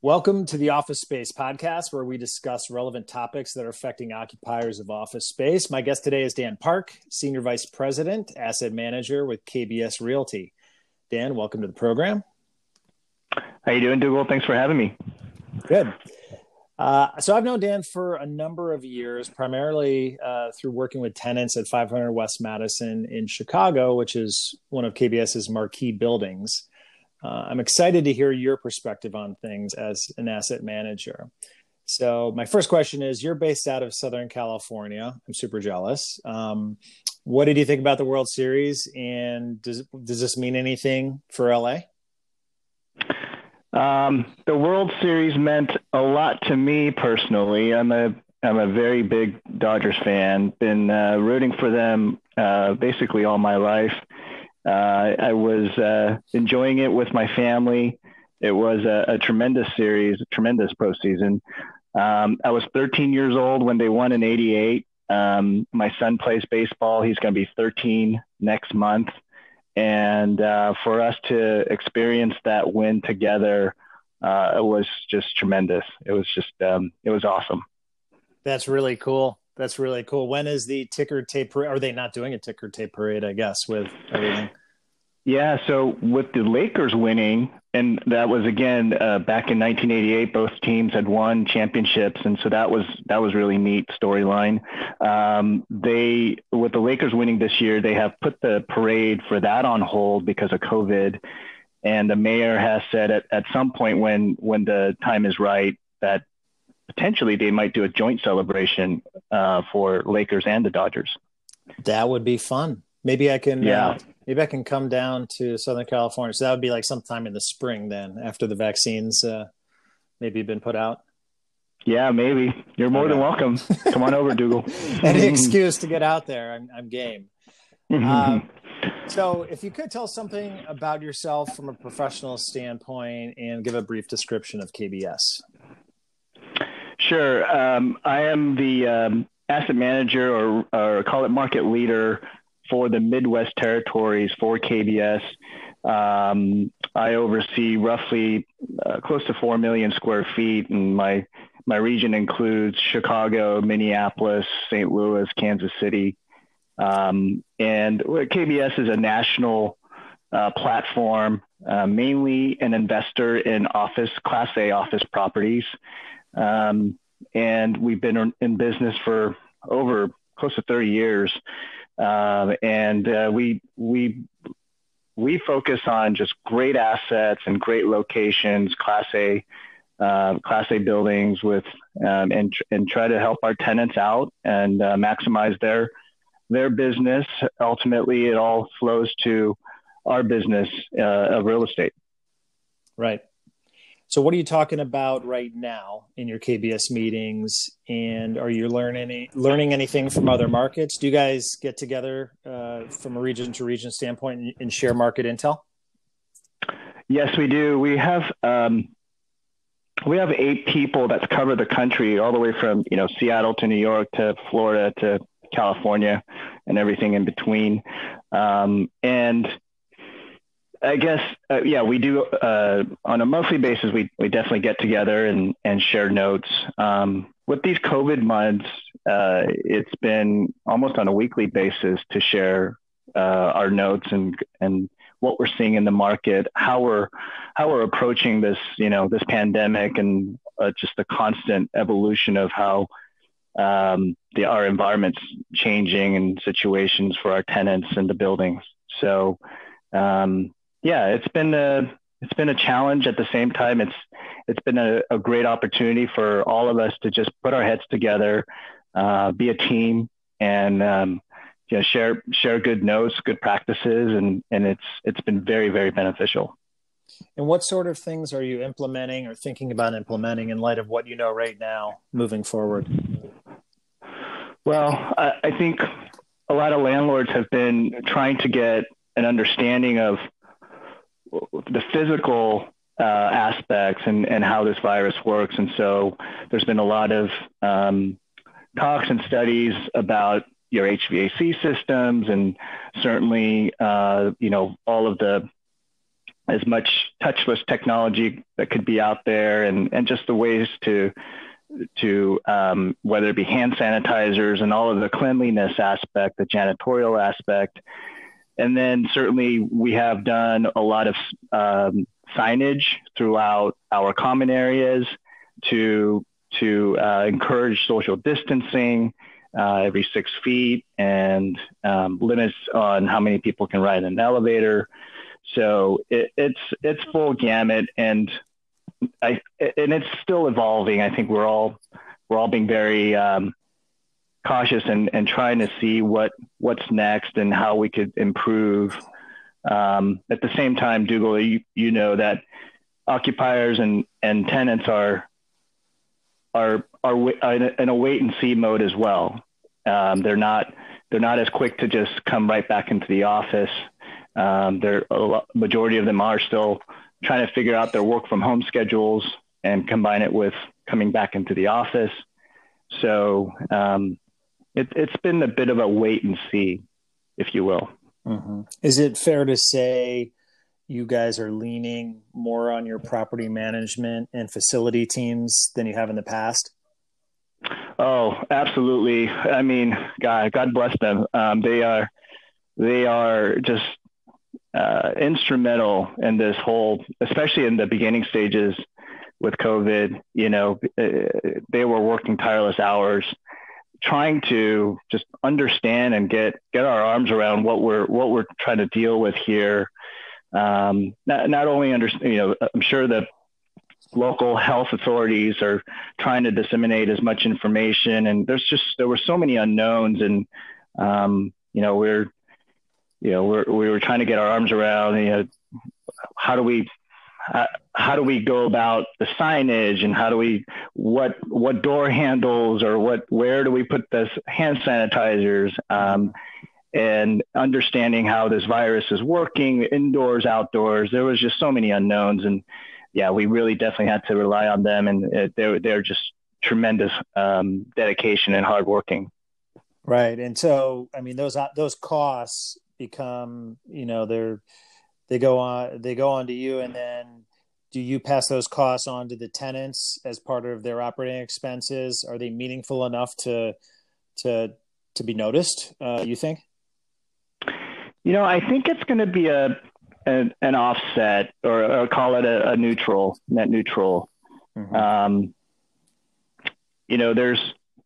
Welcome to the Office Space Podcast, where we discuss relevant topics that are affecting occupiers of office space. My guest today is Dan Park, Senior Vice President, Asset Manager with KBS Realty. Dan, welcome to the program. How you doing, Dougal? Thanks for having me. Good. So I've known Dan for a number of years, primarily through working with tenants at 500 West Madison in Chicago, which is one of KBS's marquee buildings. I'm excited to hear your perspective on things as an asset manager. So my first question is, you're based out of Southern California. I'm super jealous. What did you think about the World Series? And does this mean anything for LA? The World Series meant a lot to me personally. I'm a very big Dodgers fan. Been rooting for them basically all my life. I was enjoying it with my family. It was a tremendous series, a tremendous postseason. I was 13 years old when they won in '88. My son plays baseball. He's going to be 13 next month. And for us to experience that win together, it was just tremendous. It was awesome. That's really cool. That's really cool. When is the ticker tape parade? Are they not doing a ticker tape parade, I guess, with everything? Yeah, so with the Lakers winning, and that was again back in 1988, both teams had won championships, and so that was really neat storyline. With the Lakers winning this year, they have put the parade for that on hold because of COVID, and the mayor has said at some point when the time is right that potentially they might do a joint celebration for Lakers and the Dodgers. That would be fun. Maybe I can. Maybe I can come down to Southern California. So that would be like sometime in the spring, then, after the vaccines maybe been put out. Yeah, maybe. You're more than welcome. Come on over, Dougal. Any excuse to get out there, I'm game. So if you could tell something about yourself from a professional standpoint and give a brief description of KBS. Sure. I am the asset manager or call it market leader for the Midwest territories for KBS. I oversee roughly close to 4 million square feet, and my region includes Chicago, Minneapolis, St. Louis, Kansas City. And KBS is a national platform, mainly an investor in Class A office properties. And we've been in business for over close to 30 years. We focus on just great assets and great locations, Class A buildings and try to help our tenants out and maximize their business. Ultimately, it all flows to our business of real estate. Right. So what are you talking about right now in your KBS meetings? And are you learning anything from other markets? Do you guys get together from a region to region standpoint and share market intel? Yes, we do. We have 8 people that cover the country, all the way from Seattle to New York to Florida to California and everything in between. And I guess, we do on a monthly basis. We definitely get together and share notes. With these COVID months, it's been almost on a weekly basis to share our notes and what we're seeing in the market, how we're approaching this, this pandemic, and just the constant evolution of how our environment's changing and situations for our tenants and the buildings. So. It's been a challenge. At the same time, it's been a great opportunity for all of us to just put our heads together, be a team, and share good notes, good practices, and it's been very, very beneficial. And what sort of things are you implementing or thinking about implementing in light of what you know right now moving forward? Well, I think a lot of landlords have been trying to get an understanding of the physical aspects and how this virus works. And so there's been a lot of talks and studies about your HVAC systems and certainly, all of the as much touchless technology that could be out there, and just the ways to whether it be hand sanitizers and all of the cleanliness aspect, the janitorial aspect. And then certainly we have done a lot of signage throughout our common areas to encourage social distancing every 6 feet, and limits on how many people can ride in an elevator. So it's full gamut, and it's still evolving. I think we're all being very cautious and trying to see what's next and how we could improve. At the same time, Dougal, you know that occupiers and tenants are in a wait and see mode as well. They're not as quick to just come right back into the office. Majority of them are still trying to figure out their work from home schedules and combine it with coming back into the office. So it's been a bit of a wait and see, if you will. Mm-hmm. Is it fair to say you guys are leaning more on your property management and facility teams than you have in the past? Oh, absolutely. I mean, God bless them. They are just instrumental in this whole, especially in the beginning stages with COVID. You know, they were working tireless hours, trying to just understand and get our arms around what we're trying to deal with here. Not only understand, you know, I'm sure that local health authorities are trying to disseminate as much information, and there were so many unknowns, and we were trying to get our arms around, you know, how do we go about the signage, and what door handles, or where do we put this hand sanitizers, and understanding how this virus is working indoors, outdoors. There was just so many unknowns, and yeah, we really definitely had to rely on them, and they're just tremendous dedication and hardworking. Right. And so, I mean, those costs become, you know, they go on to you, and then do you pass those costs on to the tenants as part of their operating expenses? Are they meaningful enough to be noticed, you think? You know, I think it's going to be an offset, or call it a net neutral. Mm-hmm. You know, there's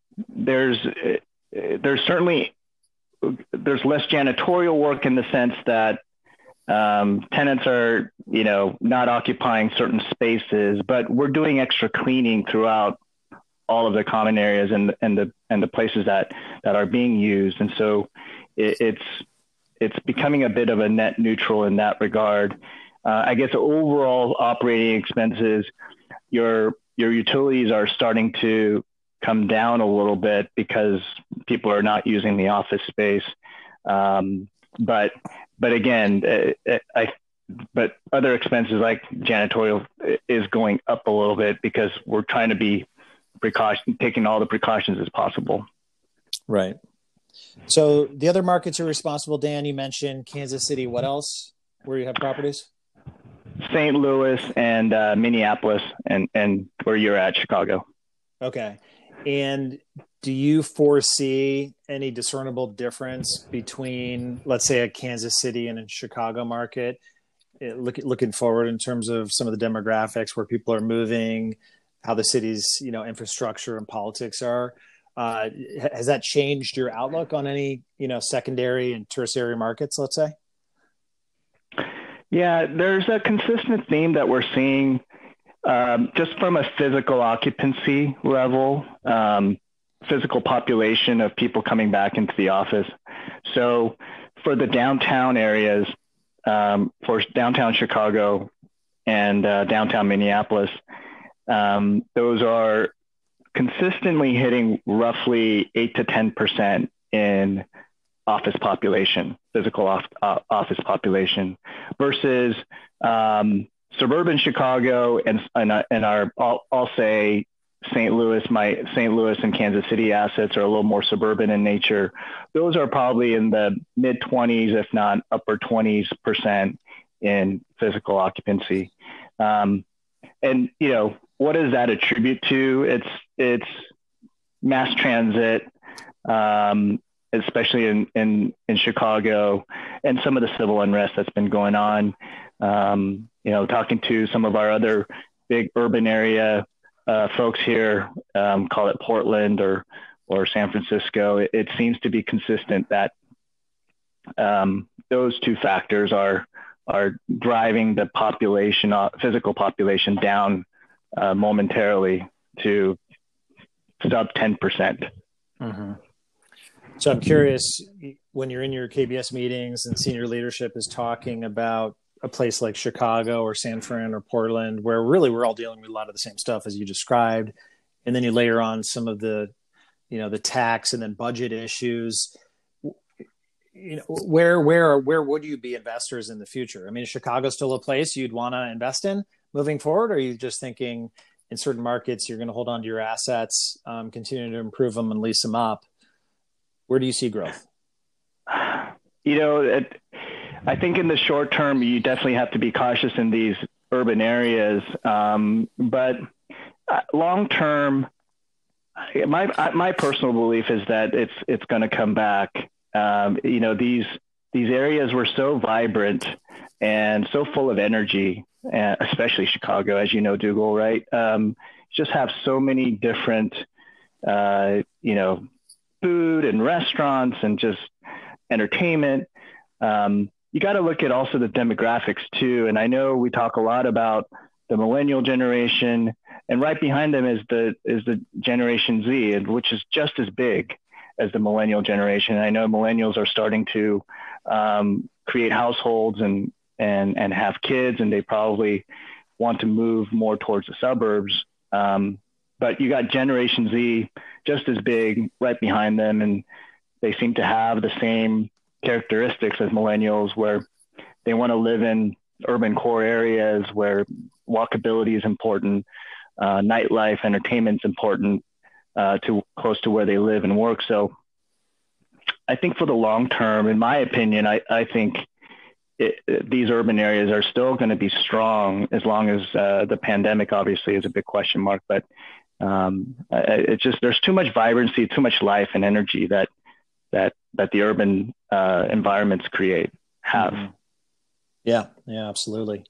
certainly less janitorial work in the sense that tenants are, you know, not occupying certain spaces, but we're doing extra cleaning throughout all of the common areas and the places that are being used. And so it's becoming a bit of a net neutral in that regard. I guess overall operating expenses, your utilities are starting to come down a little bit because people are not using the office space. But again, but other expenses like janitorial is going up a little bit because we're trying to be taking all the precautions as possible. Right. So the other markets you're responsible, Dan, you mentioned Kansas City. What else? Where you have properties? St. Louis and Minneapolis, and where you're at, Chicago. Okay. And do you foresee any discernible difference between, let's say, a Kansas City and a Chicago market, looking forward in terms of some of the demographics, where people are moving, how the city's, you know, infrastructure and politics are? Has that changed your outlook on any, you know, secondary and tertiary markets, let's say? Yeah, there's a consistent theme that we're seeing just from a physical occupancy level, physical population of people coming back into the office. So for the downtown areas, for downtown Chicago and downtown Minneapolis, those are consistently hitting roughly 8 to 10% in office population, physical office population, versus suburban Chicago and our, I'll say St. Louis and Kansas City assets are a little more suburban in nature. Those are probably in the mid 20s, if not upper 20s%. in physical occupancy. And what does that attribute to? It's mass transit, especially in Chicago, and some of the civil unrest that's been going on. Talking to some of our other big urban area folks here, call it Portland or San Francisco, it seems to be consistent that those two factors are driving the population, physical population, down momentarily to sub 10%. Mm-hmm. So I'm curious, when you're in your KBS meetings and senior leadership is talking about a place like Chicago or San Fran or Portland, where really we're all dealing with a lot of the same stuff as you described, and then you layer on some of the tax and then budget issues. Where would you be investors in the future? I mean, is Chicago still a place you'd want to invest in moving forward? Or are you just thinking in certain markets you're going to hold on to your assets, continue to improve them and lease them up? Where do you see growth? I think in the short term, you definitely have to be cautious in these urban areas. But long term, my personal belief is that it's going to come back. These areas were so vibrant and so full of energy, especially Chicago, as you know, Dougal, right? Just have so many different, food and restaurants and just entertainment. You got to look at also the demographics too. And I know we talk a lot about the millennial generation, and right behind them is the Generation Z, which is just as big as the millennial generation. And I know millennials are starting to create households and have kids, and they probably want to move more towards the suburbs. But you got Generation Z just as big right behind them, and they seem to have the same characteristics as millennials, where they want to live in urban core areas where walkability is important, nightlife, entertainment's important, close to where they live and work. So I think for the long term, in my opinion, I think these urban areas are still going to be strong as long as the pandemic obviously is a big question mark. But it's just, there's too much vibrancy, too much life and energy that the urban environments have. Mm-hmm. Yeah, absolutely.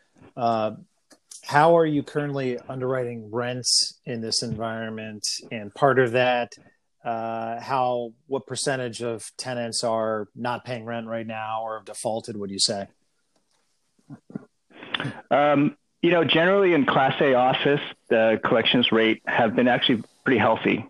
How are you currently underwriting rents in this environment? And part of that, what percentage of tenants are not paying rent right now or have defaulted, would you say? Generally in Class A office, the collections rate have been actually pretty healthy.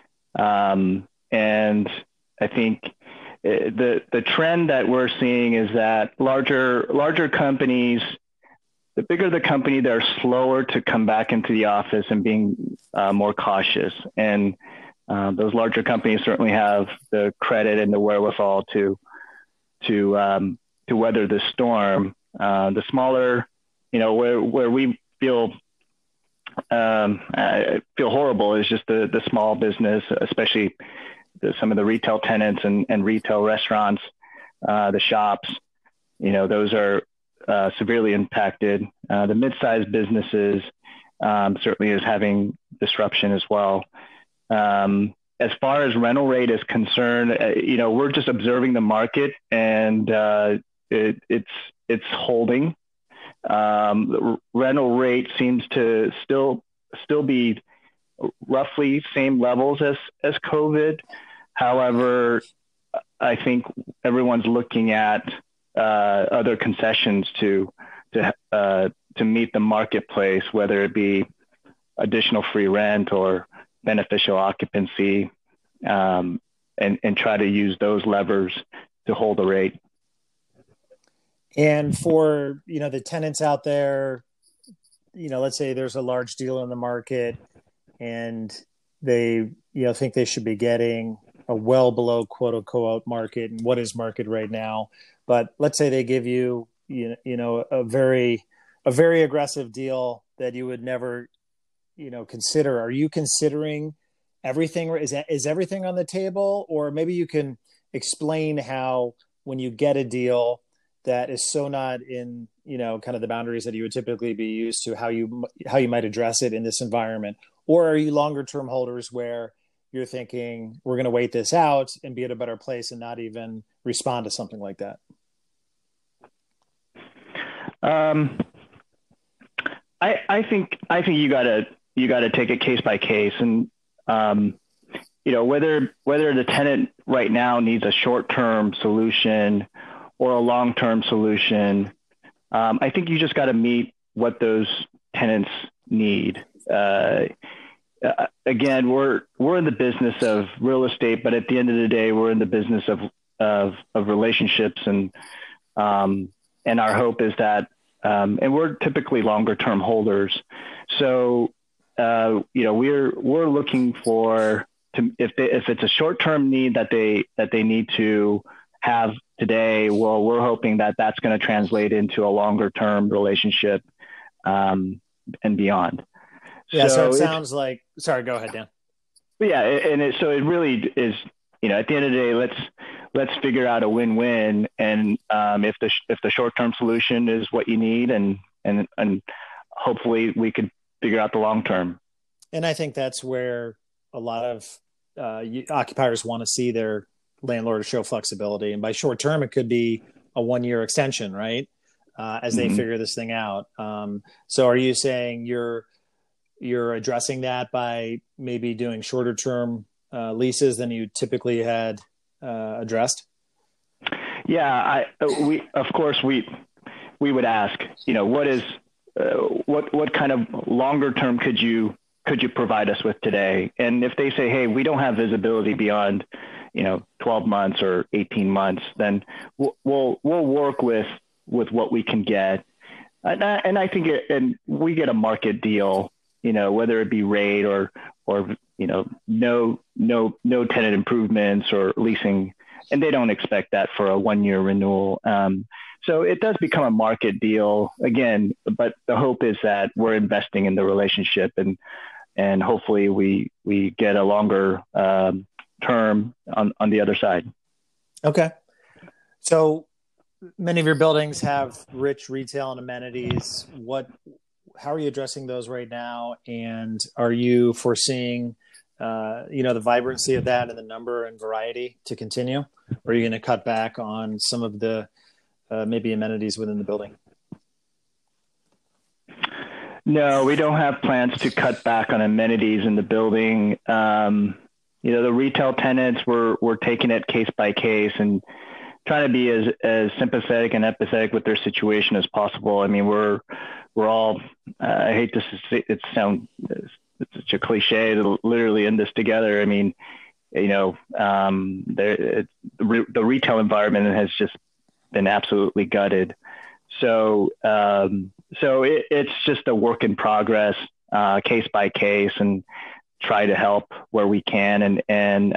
And I think the trend that we're seeing is that larger companies, the bigger the company, they're slower to come back into the office and being more cautious. And those larger companies certainly have the credit and the wherewithal to weather the storm. The smaller, where we feel horrible is just the small business, especially some of the retail tenants and retail restaurants, the shops. Those are severely impacted. The mid-sized businesses certainly is having disruption as well. As far as rental rate is concerned, we're just observing the market, and it's holding. The rental rate seems to still be roughly same levels as COVID. However, I think everyone's looking at other concessions to meet the marketplace, whether it be additional free rent or beneficial occupancy, and try to use those levers to hold the rate. And for, the tenants out there, let's say there's a large deal in the market and they, think they should be getting a well below quote unquote market, and what is market right now. But let's say they give you, a very aggressive deal that you would never, consider. Are you considering everything? Is everything on the table? Or maybe you can explain how, when you get a deal, that is so not in, kind of the boundaries that you would typically be used to, how you might address it in this environment? Or are you longer term holders where you're thinking we're going to wait this out and be at a better place and not even respond to something like that? I think you gotta take it case by case, and whether the tenant right now needs a short-term solution or a long-term solution. I think you just got to meet what those tenants need. Again, we're in the business of real estate, but at the end of the day, we're in the business of relationships, and our hope is that, and we're typically longer term holders. So, we're looking for if it's a short term need that they need to have today, well, we're hoping that that's going to translate into a longer term relationship, and beyond. Yeah. So it sounds like, sorry, go ahead, Dan. Yeah. And so it really is, at the end of the day, let's figure out a win-win. And if the short-term solution is what you need, and hopefully we could figure out the long-term. And I think that's where a lot of occupiers want to see their landlord show flexibility. And by short-term, it could be a 1-year extension, right? As they figure this thing out. So are you saying you're addressing that by maybe doing shorter term leases than you typically had addressed? Yeah, we would ask, what kind of longer term could you provide us with today? And if they say, hey, we don't have visibility beyond 12 months or 18 months, then we'll work with what we can get. And I think and we get a market deal, whether it be rate or no tenant improvements or leasing, and they don't expect that for a 1-year renewal. So it does become a market deal again, but the hope is that we're investing in the relationship, and hopefully we get a longer term on the other side. Okay. So many of your buildings have rich retail and amenities. How are you addressing those right now? And are you foreseeing, the vibrancy of that and the number and variety to continue? Or are you going to cut back on some of the maybe amenities within the building? No, we don't have plans to cut back on amenities in the building. The retail tenants, we're taking it case by case and trying to be as sympathetic and empathetic with their situation as possible. I mean, we're all, I hate to say it, it's such a cliche, literally in this together. I mean, the retail environment has just been absolutely gutted. So it's just a work in progress, case by case, and try to help where we can. And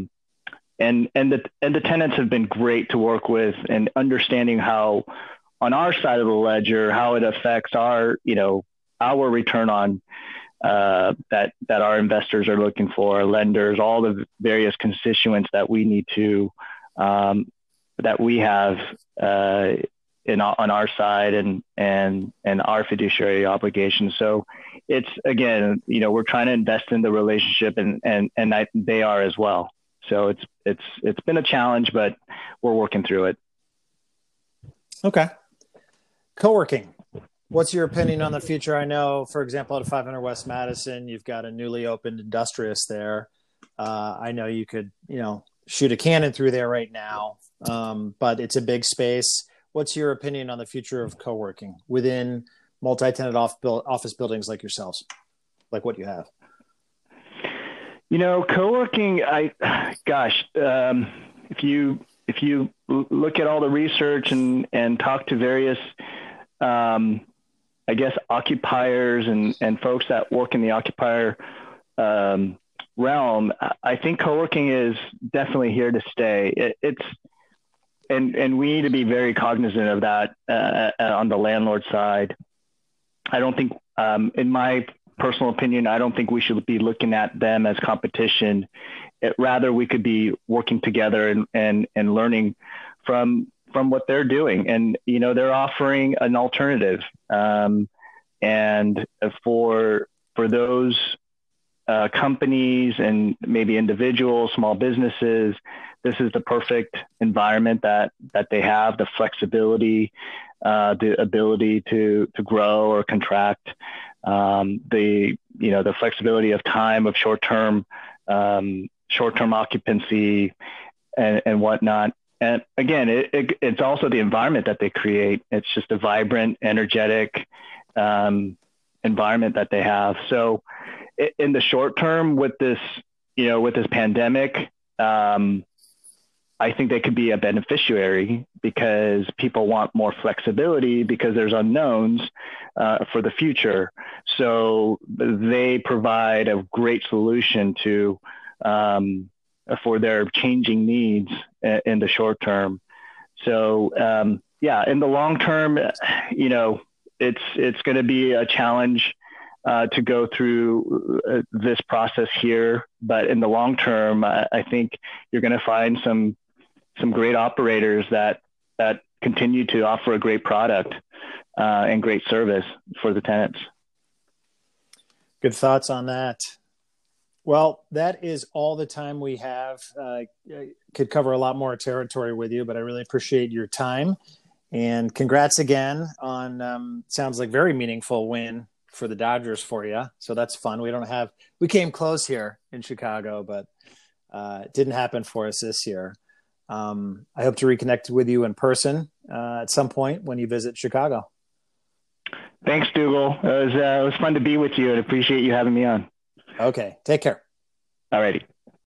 the tenants have been great to work with, and understanding how on our side of the ledger, how it affects our return on that our investors are looking for, lenders, all the various constituents that we need to, that we have on our side, and our fiduciary obligations. So it's, again, we're trying to invest in the relationship, and they are as well. So it's been a challenge, but we're working through it. Okay. Co-working. What's your opinion on the future? I know, for example, at 500 West Madison, you've got a newly opened Industrious there. I know you could, shoot a cannon through there right now, but it's a big space. What's your opinion on the future of co-working within multi-tenant office buildings like yourselves, like what you have? Co-working, if you look at all the research and talk to various, occupiers and folks that work in the occupier realm, I think co-working is definitely here to stay. And we need to be very cognizant of that on the landlord side. I don't think, in my personal opinion, I don't think we should be looking at them as competition. Rather, we could be working together and learning from from what they're doing. And, they're offering an alternative. And for those companies and maybe individuals, small businesses, this is the perfect environment that they have, the flexibility, the ability to grow or contract, the flexibility of time, of short-term occupancy and whatnot. And again, it's also the environment that they create. It's just a vibrant, energetic environment that they have. So in the short term with this pandemic, I think they could be a beneficiary because people want more flexibility because there's unknowns for the future. So they provide a great solution for their changing needs in the short term. So in the long term, it's going to be a challenge to go through this process here, but in the long term, I think you're going to find some great operators that continue to offer a great product and great service for the tenants. Good thoughts on that. Well, that is all the time we have. Could cover a lot more territory with you, but I really appreciate your time. And congrats again on sounds like very meaningful win for the Dodgers for you. So that's fun. We came close here in Chicago, but it didn't happen for us this year. I hope to reconnect with you in person at some point when you visit Chicago. Thanks, Dougal. It was fun to be with you and appreciate you having me on. Okay. Take care. All righty.